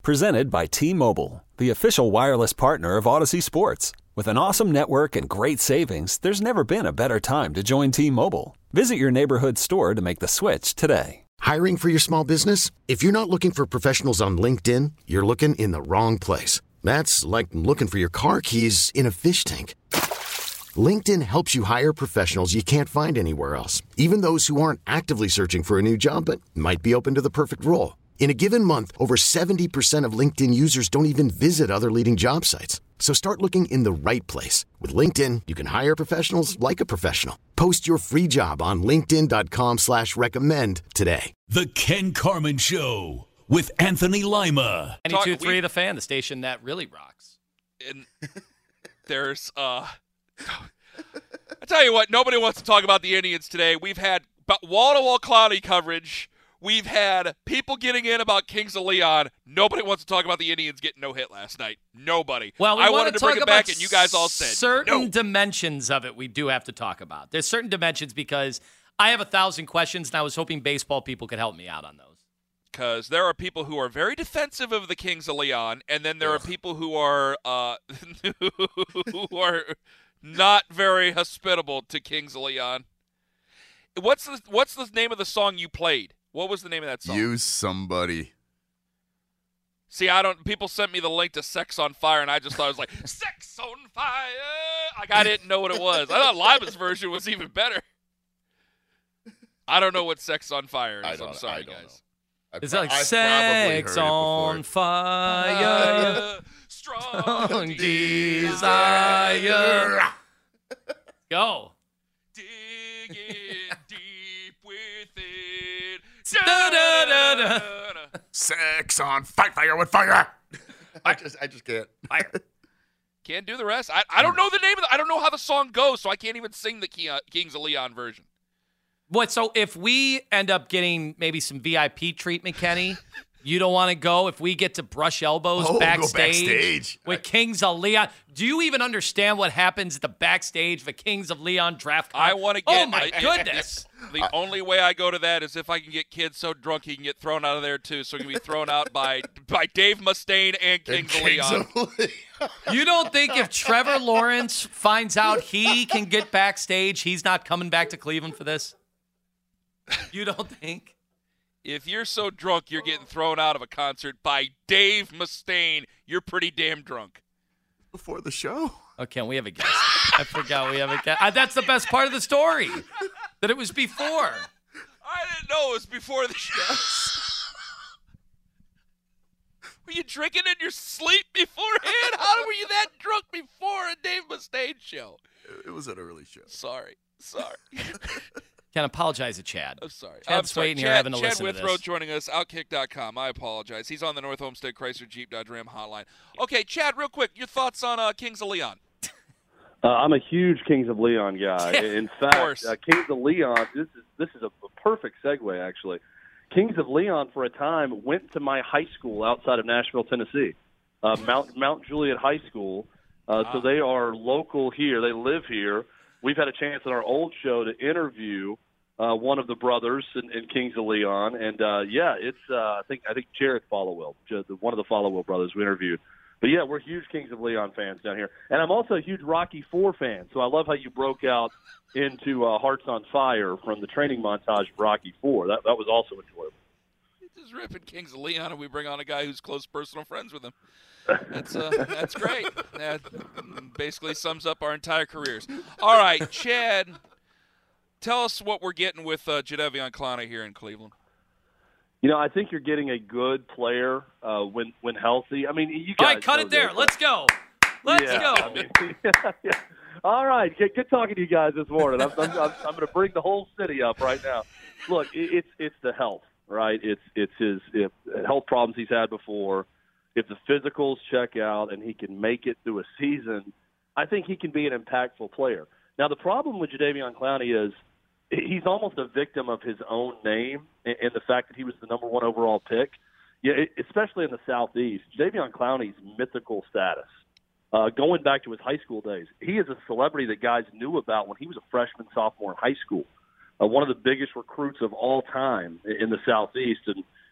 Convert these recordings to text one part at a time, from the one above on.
Presented by T-Mobile, the official wireless partner of Odyssey Sports. With an awesome network and great savings, there's never been a better time to join T-Mobile. Visit your neighborhood store to make the switch today. Hiring for your small business? If you're not looking for professionals on LinkedIn, you're looking in the wrong place. That's like looking for your car keys in a fish tank. LinkedIn helps you hire professionals you can't find anywhere else, even those who aren't actively searching for a new job but might be open to the perfect role. In a given month, over 70% of LinkedIn users don't even visit other leading job sites. So start looking in the right place. With LinkedIn, you can hire professionals like a professional. Post your free job on linkedin.com/recommend today. The Ken Carman Show with Anthony Lima. 92.3 The Fan, the station that really rocks. And there's, I tell you what, nobody wants to talk about the Indians today. We've had wall-to-wall Clowney coverage. We've had people getting in about Kings of Leon. Nobody wants to talk about the Indians getting no hit last night. Nobody. Well, I wanted to bring it back, and you guys all said certain dimensions of it we do have to talk about. There's certain dimensions because I have 1,000 questions, and I was hoping baseball people could help me out on those. Because there are people who are very defensive of the Kings of Leon, and then there are people who are who are not very hospitable to Kings of Leon. What's the name of the song you played? What was the name of that song? Use Somebody. See, people sent me the link to Sex on Fire, and I just thought it was like, Sex on Fire! Like, I didn't know what it was. I thought Lima's version was even better. I don't know what Sex on Fire is. I'm sorry, guys. Is that like Sex on Fire? Strong desire. Go. Digging deep within. Sex on fire with fire. I just can't. Fire. Can't do the rest. I don't know the name of I don't know how the song goes, so I can't even sing the Kings of Leon version. What? So if we end up getting maybe some VIP treatment, Kenny, you don't want to go? If we get to brush elbows backstage with Kings of Leon, do you even understand what happens at the backstage of a Kings of Leon draft? I want to get. Oh my goodness! The only way I go to that is if I can get kids so drunk he can get thrown out of there too. So he can be thrown out by Dave Mustaine and Kings of Leon. You don't think if Trevor Lawrence finds out he can get backstage, he's not coming back to Cleveland for this? You don't think? If you're so drunk you're getting thrown out of a concert by Dave Mustaine, you're pretty damn drunk. Before the show? Okay, we have a guest. I forgot we have a guest. That's the best part of the story, that it was before. I didn't know it was before the show. Were you drinking in your sleep beforehand? How were you that drunk before a Dave Mustaine show? It was an early show. Sorry. Can apologize to Chad. I'm sorry. Chad's waiting here having to listen to this. Chad Withrow joining us, Outkick.com. I apologize. He's on the North Homestead Chrysler Jeep Dodge Ram hotline. Okay, Chad, real quick, your thoughts on Kings of Leon? I'm a huge Kings of Leon guy. In fact, Kings of Leon, this is a perfect segue, actually. Kings of Leon, for a time, went to my high school outside of Nashville, Tennessee, Mount Juliet High School. So they are local here. They live here. We've had a chance in our old show to interview one of the brothers in Kings of Leon, and it's I think Jared Followill, one of the Followill brothers we interviewed. But yeah, we're huge Kings of Leon fans down here, and I'm also a huge Rocky IV fan. So I love how you broke out into Hearts on Fire from the training montage of Rocky IV. That was also enjoyable. Just ripping Kings of Leon, and we bring on a guy who's close personal friends with him. That's great. That basically sums up our entire careers. All right, Chad, tell us what we're getting with Jadeveon Clowney here in Cleveland. You know, I think you're getting a good player when healthy. I mean, you guys. All right, cut it there. Let's go. Let's go. I mean, yeah. All right, good talking to you guys this morning. I'm going to bring the whole city up right now. Look, it's the health, right? It's his health problems he's had before. If the physicals check out and he can make it through a season, I think he can be an impactful player. Now, the problem with Jadeveon Clowney is he's almost a victim of his own name and the fact that he was the number one overall pick. Yeah, especially in the Southeast, Jadeveon Clowney's mythical status. Going back to his high school days, he is a celebrity that guys knew about when he was a freshman, sophomore in high school. One of the biggest recruits of all time in the Southeast. And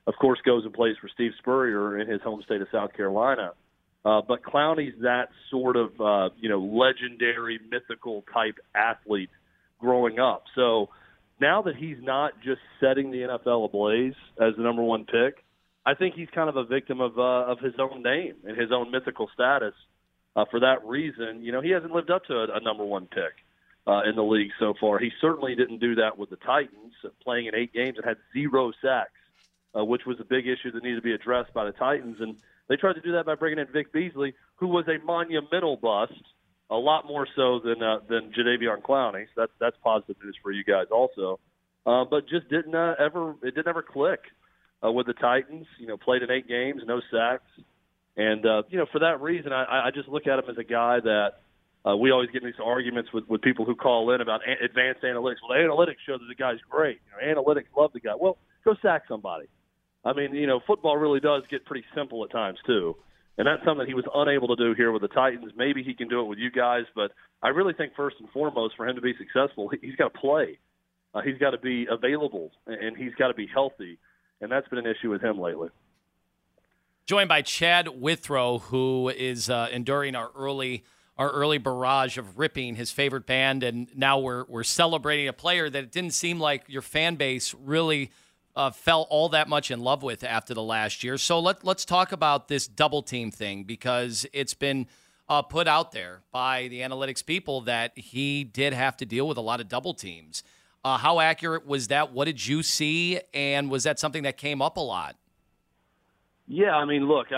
of course, goes and plays for Steve Spurrier in his home state of South Carolina. But Clowney's that sort of, legendary, mythical type athlete growing up. So now that he's not just setting the NFL ablaze as the number one pick, I think he's kind of a victim of his own name and his own mythical status. For that reason, he hasn't lived up to a number one pick in the league so far. He certainly didn't do that with the Titans, playing in 8 games and had 0 sacks, which was a big issue that needed to be addressed by the Titans. And they tried to do that by bringing in Vic Beasley, who was a monumental bust, a lot more so than Jadeveon Clowney. So that's positive news for you guys also. But just didn't ever click with the Titans. Played in 8 games, no sacks. And, for that reason, I just look at him as a guy that we always get in these arguments with people who call in about advanced analytics. Well, the analytics show that the guy's great. Analytics love the guy. Well, go sack somebody. I mean, football really does get pretty simple at times, too. And that's something he was unable to do here with the Titans. Maybe he can do it with you guys, but I really think first and foremost for him to be successful, he's got to play. He's got to be available, and he's got to be healthy, and that's been an issue with him lately. Joined by Chad Withrow, who is enduring our early barrage of ripping his favorite band, and now we're celebrating a player that it didn't seem like your fan base really fell all that much in love with after the last year. So let's talk about this double team thing, because it's been put out there by the analytics people that he did have to deal with a lot of double teams. How accurate was that? What did you see? And was that something that came up a lot? Yeah, I mean, look,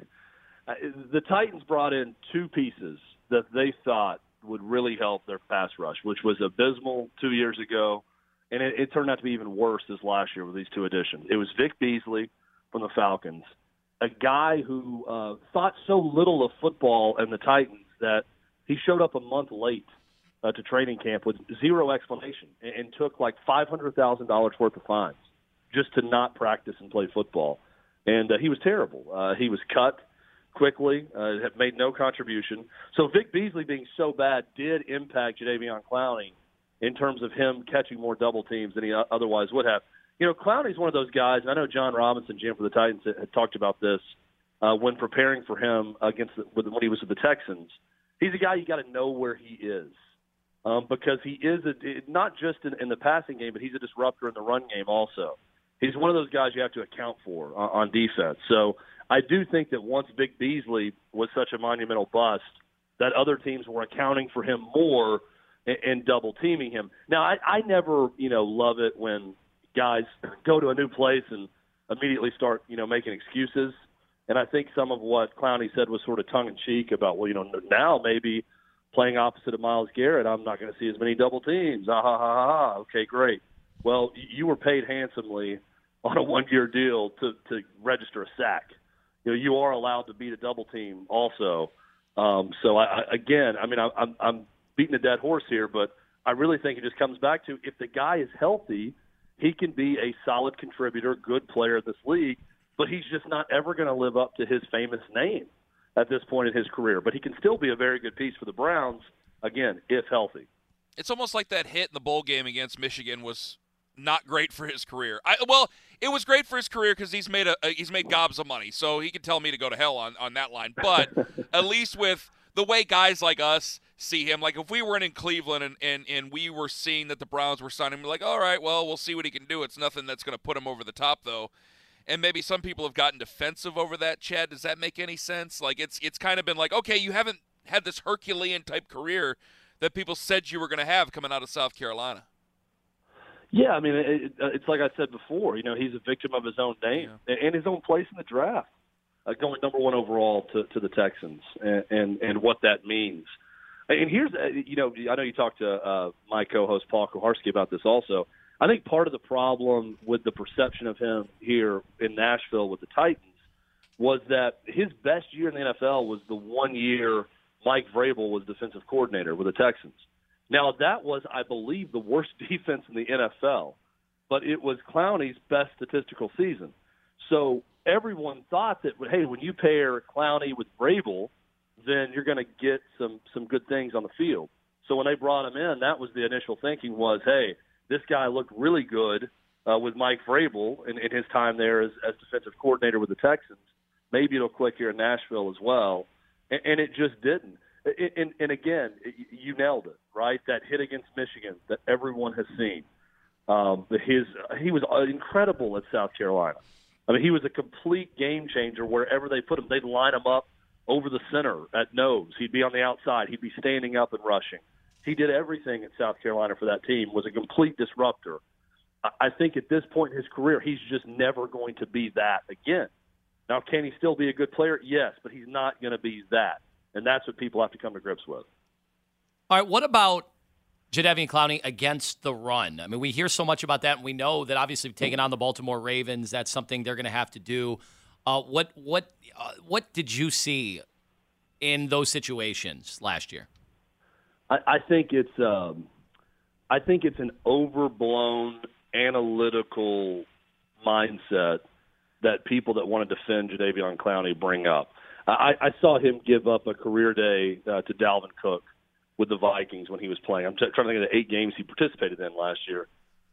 the Titans brought in 2 pieces that they thought would really help their pass rush, which was abysmal 2 years ago. And it turned out to be even worse this last year with these 2 additions. It was Vic Beasley from the Falcons, a guy who thought so little of football and the Titans that he showed up a month late to training camp with 0 explanation and took like $500,000 worth of fines just to not practice and play football. And he was terrible. He was cut quickly, had made no contribution. So Vic Beasley being so bad did impact Jadeveon Clowney in terms of him catching more double teams than he otherwise would have. Clowney's one of those guys, and I know John Robinson, GM for the Titans, had talked about this when preparing for him when he was with the Texans. He's a guy you got to know where he is because he is not just in the passing game, but he's a disruptor in the run game also. He's one of those guys you have to account for on defense. So I do think that once Vic Beasley was such a monumental bust, that other teams were accounting for him more and double teaming him. Now, I never, love it when guys go to a new place and immediately start, making excuses. And I think some of what Clowney said was sort of tongue-in-cheek about, now maybe playing opposite of Myles Garrett, I'm not going to see as many double teams. Okay, great. Well, you were paid handsomely on a 1-year deal to register a sack. You are allowed to beat a double team also. So I'm beating a dead horse here, but I really think it just comes back to if the guy is healthy, he can be a solid contributor, good player in this league, but he's just not ever going to live up to his famous name at this point in his career. But he can still be a very good piece for the Browns, again, if healthy. It's almost like that hit in the bowl game against Michigan was not great for his career. It was great for his career because he's made gobs of money, so he can tell me to go to hell on that line. But at least with the way guys like us see him, like if we weren't in Cleveland and we were seeing that the Browns were signing him, we're like, all right, well, we'll see what he can do. It's nothing that's going to put him over the top, though. And maybe some people have gotten defensive over that, Chad. Does that make any sense? Like it's kind of been like, okay, you haven't had this Herculean-type career that people said you were going to have coming out of South Carolina. Yeah, I mean, it's like I said before. He's a victim of his own name and his own place in the draft, going number 1 overall to the Texans, and what that means. And here's, I know you talked to my co-host Paul Kuharsky about this also. I think part of the problem with the perception of him here in Nashville with the Titans was that his best year in the NFL was the 1 year Mike Vrabel was defensive coordinator with the Texans. Now, that was, I believe, the worst defense in the NFL, but it was Clowney's best statistical season. So everyone thought that, hey, when you pair Clowney with Vrabel, then you're going to get some good things on the field. So when they brought him in, that was the initial thinking was, hey, this guy looked really good with Mike Vrabel in his time there as defensive coordinator with the Texans. Maybe it'll click here in Nashville as well. And it just didn't. And again, you nailed it, right? That hit against Michigan that everyone has seen. He was incredible at South Carolina. I mean, he was a complete game changer wherever they put him. They'd line him up over the center at nose. He'd be on the outside. He'd be standing up and rushing. He did everything at South Carolina for that team, was a complete disruptor. I think at this point in his career, he's just never going to be that again. Now, can he still be a good player? Yes, but he's not going to be that. And that's what people have to come to grips with. All right, what about Jadeveon Clowney against the run? I mean, we hear so much about that, and we know that obviously taking on the Baltimore Ravens, that's something they're going to have to do. What did you see in those situations last year? I think it's an overblown analytical mindset that people that want to defend Jadeveon Clowney bring up. I saw him give up a career day to Dalvin Cook with the Vikings when he was playing. I'm trying to think of the 8 games he participated in last year.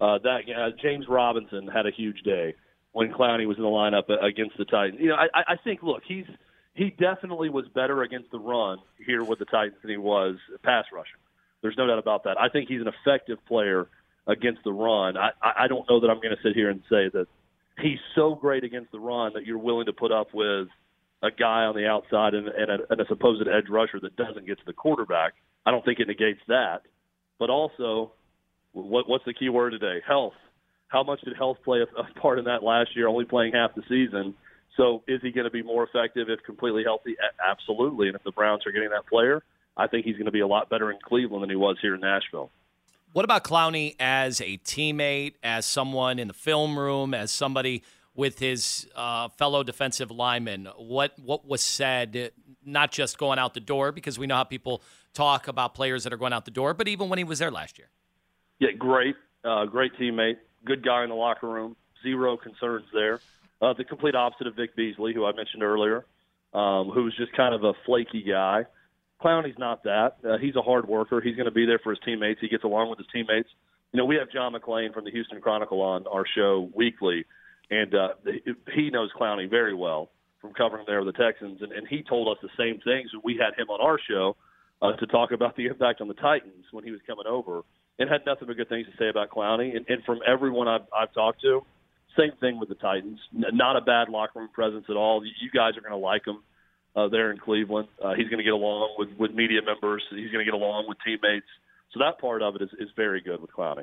James Robinson had a huge day when Clowney was in the lineup against the Titans. You know, I think, look, he definitely was better against the run here with the Titans than he was pass rushing. There's no doubt about that. I think he's an effective player against the run. I don't know that I'm going to sit here and say that he's so great against the run that you're willing to put up with a guy on the outside and a supposed edge rusher that doesn't get to the quarterback. I don't think it negates that. But also, what's the key word today? Health. How much did health play a part in that last year, only playing half the season? So is he going to be more effective if completely healthy? Absolutely. And if the Browns are getting that player, I think he's going to be a lot better in Cleveland than he was here in Nashville. What about Clowney as a teammate, as someone in the film room, as somebody with his fellow defensive linemen? What was said, not just going out the door, because we know how people talk about players that are going out the door, but even when he was there last year? Yeah, great teammate, good guy in the locker room, zero concerns there. The complete opposite of Vic Beasley, who I mentioned earlier, who's just kind of a flaky guy. Clowney's not that. He's a hard worker. He's going to be there for his teammates. He gets along with his teammates. You know, we have John McClain from the Houston Chronicle on our show weekly, and he knows Clowney very well from covering there with the Texans, and he told us the same things when we had him on our show to talk about the impact on the Titans when he was coming over, and had nothing but good things to say about Clowney. And from everyone I've talked to, same thing with the Titans. Not a bad locker room presence at all. You guys are going to like him there in Cleveland. He's going to get along with media members. He's going to get along with teammates. So that part of it is very good with Clowney.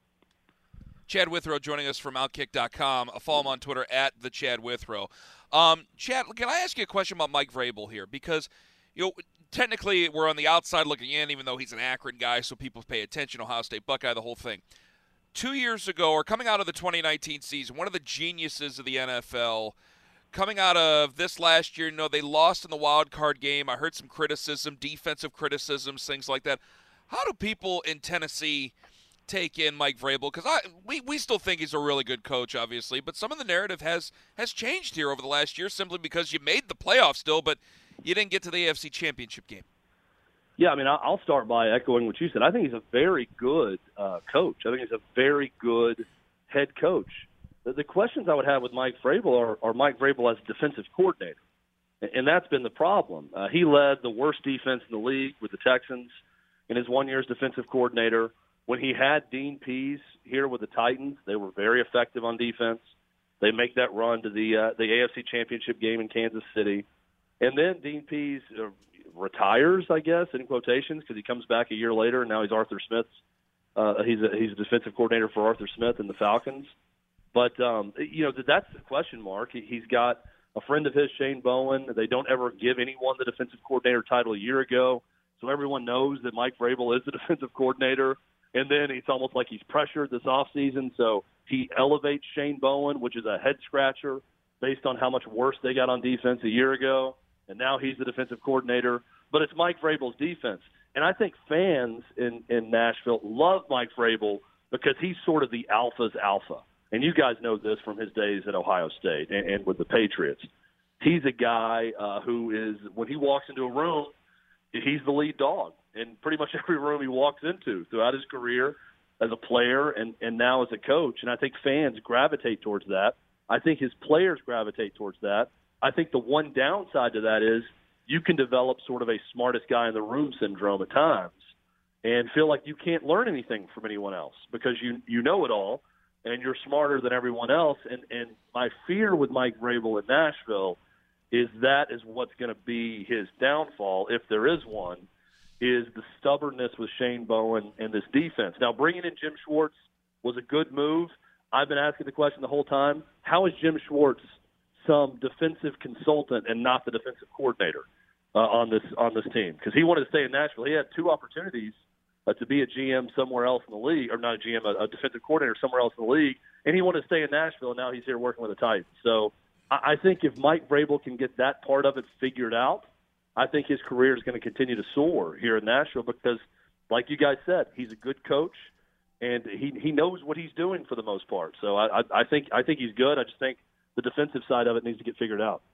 Chad Withrow joining us from Outkick.com. Follow him on Twitter at the Chad Withrow. Chad, can I ask you a question about Mike Vrabel here? Because, you know, technically we're on the outside looking in, even though he's an Akron guy, so people pay attention, Ohio State Buckeye, the whole thing. 2 years ago, or coming out of the 2019 season, one of the geniuses of the NFL, coming out of this last year, you know, they lost in the wild card game. I heard some criticism, defensive criticisms, things like that. How do people in Tennessee take in Mike Vrabel? Because we still think he's a really good coach, obviously, but some of the narrative has changed here over the last year simply because you made the playoffs still, but you didn't get to the AFC Championship game. Yeah, I mean, I'll start by echoing what you said. I think he's a very good coach. I think he's a very good head coach. The questions I would have with Mike Vrabel are Mike Vrabel as defensive coordinator, and that's been the problem. He led the worst defense in the league with the Texans in his 1 year as defensive coordinator. When he had Dean Pease here with the Titans, they were very effective on defense. They make that run to the AFC Championship game in Kansas City. And then Dean Pease retires, I guess, in quotations, because he comes back a year later, and now he's Arthur Smith's. He's a defensive coordinator for Arthur Smith and the Falcons. But, you know, that's the question mark. He's got a friend of his, Shane Bowen. They don't ever give anyone the defensive coordinator title a year ago, so everyone knows that Mike Vrabel is the defensive coordinator. And then it's almost like he's pressured this offseason, so he elevates Shane Bowen, which is a head-scratcher based on how much worse they got on defense a year ago. And now he's the defensive coordinator. But it's Mike Vrabel's defense. And I think fans in Nashville love Mike Vrabel because he's sort of the alpha's alpha. And you guys know this from his days at Ohio State and with the Patriots. He's a guy who is, when he walks into a room, he's the lead dog in pretty much every room he walks into throughout his career. as a player and now as a coach. And I think fans gravitate towards that. I think his players gravitate towards that. I think the one downside to that is you can develop sort of a smartest guy in the room syndrome at times and feel like you can't learn anything from anyone else because you know it all and you're smarter than everyone else. And my fear with Mike Vrabel in Nashville is that is what's going to be his downfall, if there is one, is the stubbornness with Shane Bowen and this defense. Now, bringing in Jim Schwartz was a good move. I've been asking the question the whole time, how is Jim Schwartz some defensive consultant and not the defensive coordinator on this team? Because he wanted to stay in Nashville. He had 2 opportunities to be a GM somewhere else in the league, or not a GM, a defensive coordinator somewhere else in the league, and he wanted to stay in Nashville, and now he's here working with the Titans. So I think if Mike Vrabel can get that part of it figured out, I think his career is going to continue to soar here in Nashville because, like you guys said, he's a good coach, and he knows what he's doing for the most part. So I think he's good. I just think the defensive side of it needs to get figured out.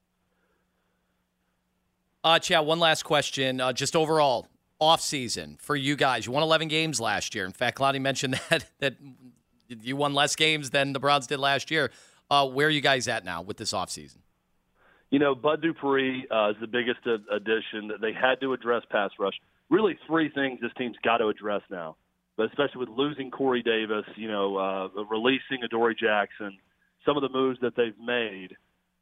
Chad, one last question. Just overall, off-season for you guys. You won 11 games last year. In fact, Clowney mentioned that you won less games than the Browns did last year. Where are you guys at now with this offseason? You know, Bud Dupree is the biggest addition. They had to address pass rush. Really 3 things this team's got to address now, but especially with losing Corey Davis, releasing Adoree Jackson, some of the moves that they've made.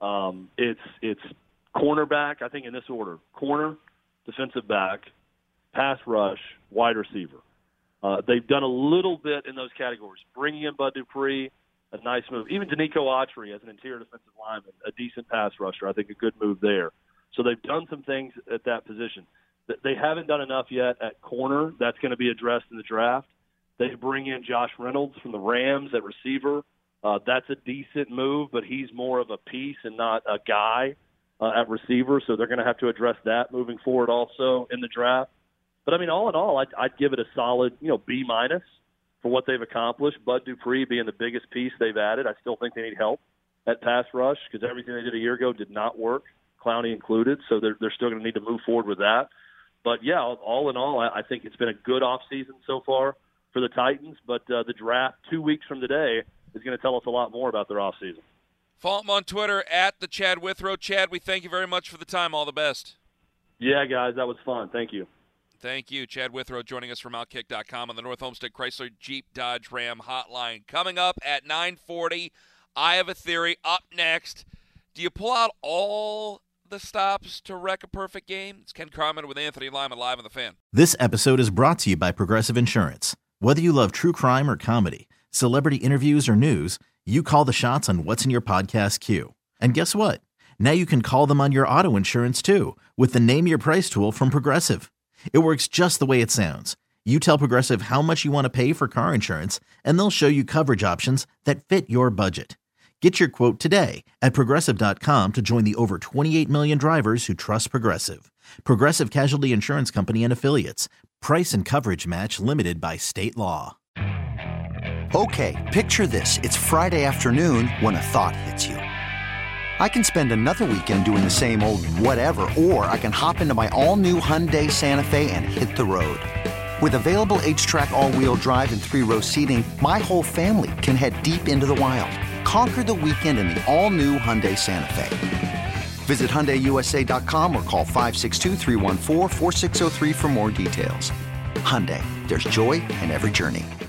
It's cornerback, I think in this order: corner, defensive back, pass rush, wide receiver. They've done a little bit in those categories. Bringing in Bud Dupree, a nice move. Even Danico Autry as an interior defensive lineman, a decent pass rusher. I think a good move there. So they've done some things at that position. They haven't done enough yet at corner. That's going to be addressed in the draft. They bring in Josh Reynolds from the Rams at receiver. That's a decent move, but he's more of a piece and not a guy at receiver. So they're going to have to address that moving forward also in the draft. But, I mean, all in all, I'd give it a solid, B- for what they've accomplished. Bud Dupree being the biggest piece they've added. I still think they need help at pass rush because everything they did a year ago did not work, Clowney included. So they're still going to need to move forward with that. But, yeah, all in all, I think it's been a good offseason so far for the Titans. But the draft 2 weeks from today is going to tell us a lot more about their offseason. Follow him on Twitter at the Chad Withrow. Chad, we thank you very much for the time. All the best. Yeah, guys, that was fun. Thank you. Thank you. Chad Withrow joining us from Outkick.com on the North Homestead Chrysler Jeep Dodge Ram hotline. Coming up at 9:40, I Have a Theory. Up next, do you pull out all the stops to wreck a perfect game? It's Ken Carman with Anthony Lyman live on The Fan. This episode is brought to you by Progressive Insurance. Whether you love true crime or comedy, celebrity interviews or news, you call the shots on what's in your podcast queue. And guess what? Now you can call them on your auto insurance too with the Name Your Price tool from Progressive. It works just the way it sounds. You tell Progressive how much you want to pay for car insurance, and they'll show you coverage options that fit your budget. Get your quote today at Progressive.com to join the over 28 million drivers who trust Progressive. Progressive Casualty Insurance Company and Affiliates. Price and coverage match limited by state law. Okay, picture this. It's Friday afternoon when a thought hits you. I can spend another weekend doing the same old whatever, or I can hop into my all-new Hyundai Santa Fe and hit the road. With available H-Track all-wheel drive and 3-row seating, my whole family can head deep into the wild. Conquer the weekend in the all-new Hyundai Santa Fe. Visit HyundaiUSA.com or call 562-314-4603 for more details. Hyundai, there's joy in every journey.